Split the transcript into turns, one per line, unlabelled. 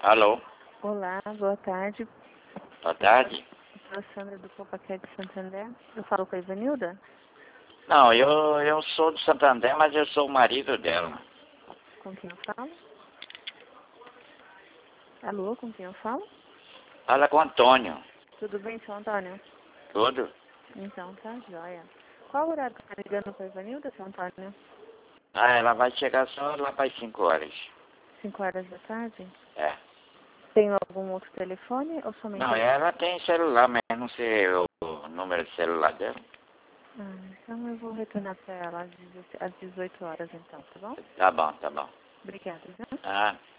Alô?
Olá, boa tarde.
Boa tarde.
Eu sou a Sandra do Copaquete de Santander. Eu falo com a Ivanilda?
Não, eu sou de Santander, mas eu sou o marido dela.
Com quem eu falo? Alô, com quem eu falo?
Fala com o Antônio.
Tudo bem, seu Antônio?
Tudo?
Então, tá joia. Qual o horário que tá ligando pra Ivanilda, seu Antônio?
Ah, ela vai chegar só lá para as 5 horas.
5 horas da tarde?
É.
Tem algum outro telefone ou somente
Não,
esse?
ela tem celular, mas eu não sei o número de celular dela.
Então eu vou retornar pra ela às 18 horas, então, tá bom?
Tá bom, tá bom.
Obrigada, viu?
Ah.